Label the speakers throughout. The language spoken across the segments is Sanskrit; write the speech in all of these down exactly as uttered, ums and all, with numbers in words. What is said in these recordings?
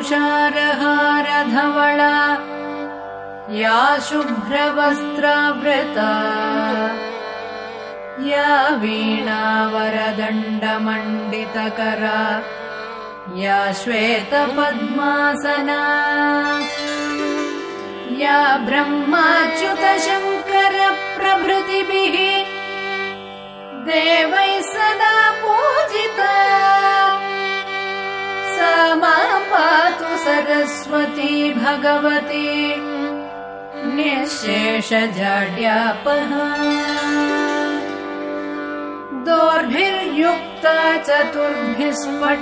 Speaker 1: तुषारहारधवला या शुभ्रवस्त्रावृता या वीणावरदण्डमण्डितकरा या श्वेतपद्मासना या ब्रह्माच्युतशङ्कर प्रभृतिभिः देवैः सदा पूजिता सा मां पातु सरस्वती भगवती निःशेषजाड्यापहा दोर्भिर्युक्ता चतुर्भिः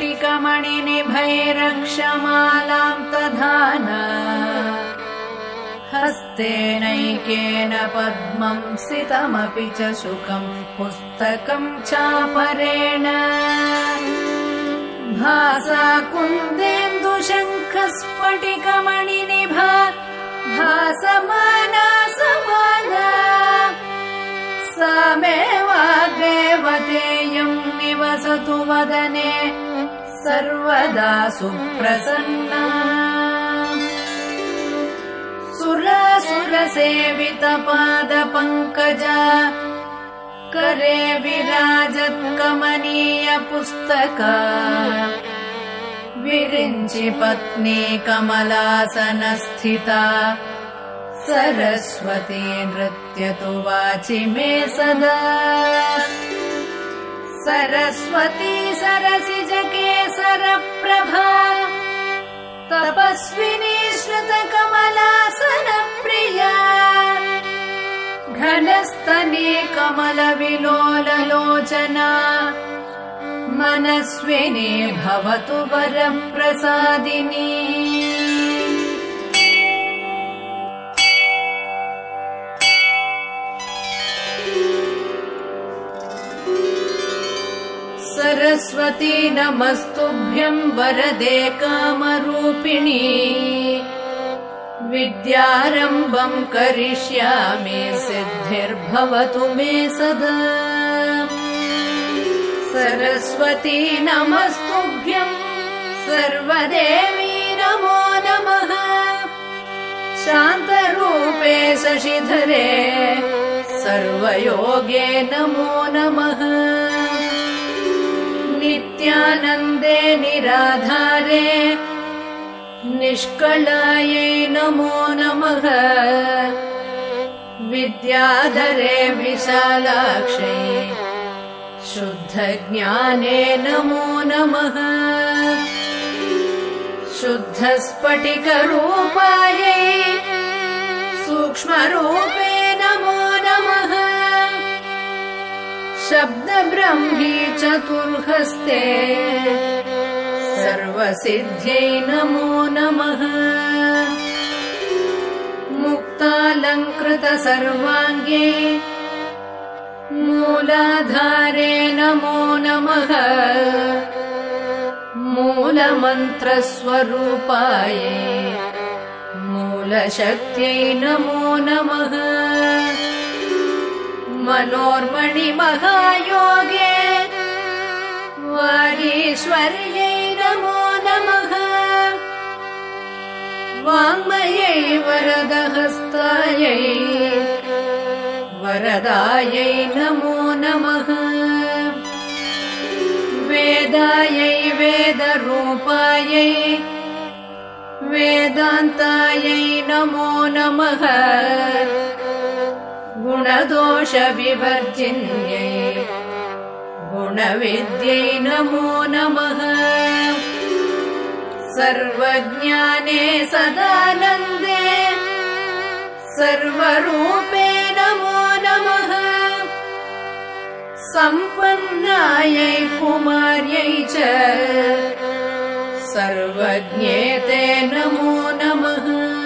Speaker 1: स्फटिकमणिनिभैरक्षमालां दधाना हस्तेनैकेन पद्मं सितमपि च शुकं पुस्तकं चापरेण भासा कुन्देन्दुशङ्खस्फटिकमणिनिभा भासमाना समाना सा मे वाग्देवतेयं निवसतु वदने सर्वदा सुप्रसन्ना सुरासुरसेवितपादपङ्कजा करे विराजत्कमनीय पुस्तका विरिञ्चि पत्नी कमलासनस्थिता सरस्वती नृत्यतु वाचि मे सदा सरस्वती सरसिजकेसरप्रभा तपस्विनी श्रुतकमलासनप्रिया घनस्तनी कमलविलोललोचना मनस्विनी भवतु वरप्रसादिनी सरस्वती नमस्तुभ्यं वरदे कामरूपिणी विद्यारम्भं करिष्यामि सिद्धिर्भवतु मे सदा सरस्वती नमस्तुभ्यं सर्वदेवी नमो नमः शान्तरूपे शशिधरे सर्वयोगे नमो नमः नित्यानन्दे निराधारे निष्कलायै नमो नमः विद्याधरे विशालाक्षै शुद्धज्ञाने नमो नमः शुद्धस्फटिकरूपायै सूक्ष्मरूपे नमो नमः शब्दब्रह्मी चतुर्हस्ते सर्वसिद्ध्यै नमो नमः मुक्तालङ्कृत सर्वाङ्गे मूलाधारे नमो नमः मूलमन्त्रस्वरूपायै मूलशक्त्यै नमो नमः मनोर्मणिमहायोगे वागीश्वर्यै नमो नमः वाङ्मयै वरदहस्तायै वरदायै नमो नमः वेदायै वेदरूपायै वेदान्तायै नमो नमः गुणदोषविवर्जिन्यै गुणविद्यै नमो नमः सर्वज्ञाने सदानन्दे सर्वरूपे नमो नमः सम्पन्नायै कुमार्यै च सर्वज्ञेते नमो नमः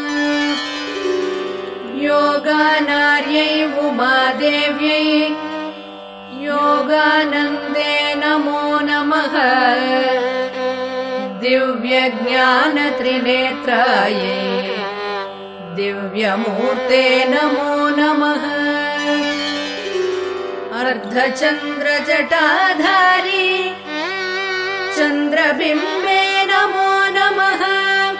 Speaker 1: योगानार्यै उमादेव्यै योगानन्दे नमो नमः दिव्यज्ञानत्रिनेत्रायै दिव्यमूर्ते नमो नमः अर्धचन्द्रजटाधारी चन्द्रबिम्बे नमो नमः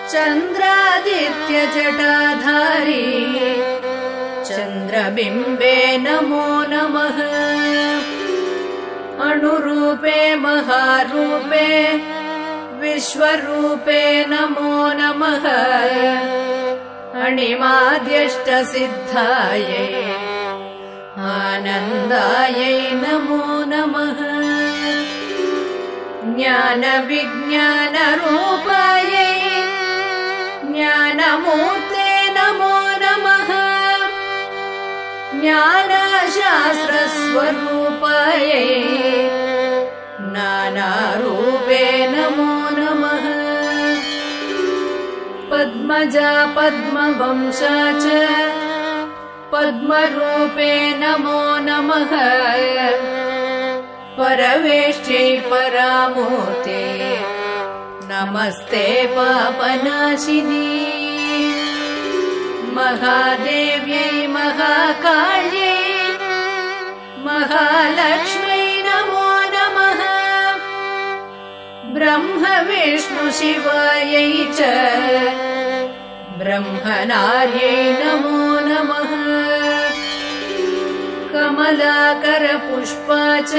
Speaker 1: चन्द्रादित्यजटाधारी चन्द्रबिम्बे नमो नमः अणुरूपे महारूपे विश्वरूपे नमो नमः अणिमाद्यष्टसिद्धायै आनन्दायै नमो नमः ज्ञानविज्ञानरूपायै ज्ञानमूर्ते नमो नमः ज्ञानशास्त्रस्वरूपायै नानारूपे नमो नमः पद्मजा पद्मवंशा च पद्मरूपे नमो नमः परवेष्ट्यै परामूर्ते नमस्ते पापनाशिनी महादेव्यै महाकाल्यै महालक्ष्म्यै नमो नमः ब्रह्म विष्णु शिवायै च ब्रह्मनार्यै नमो नमः कमलाकरपुष्पा च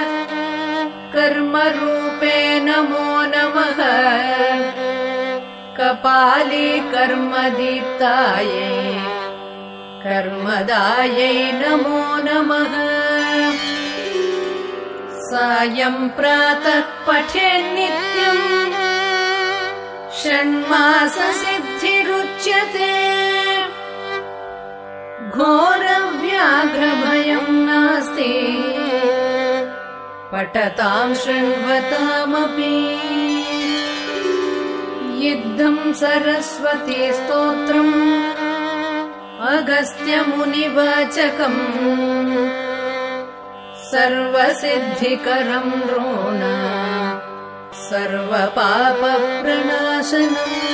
Speaker 1: कर्मरूपे नमो नमः कपाली कर्मदीप्तायै कर्मदायै नमो नमः सायं प्रातः पठेन्नित्यम् षण्माससिद्धिरुच्यते घोरव्याघ्रभयं नास्ति पठतां शृण्वतामपि युद्धं सरस्वती स्तोत्रम् अगस्त्यमुनिवाचकम् सर्वसिद्धिकरं द्रोण सर्वपापप्रणाशनम्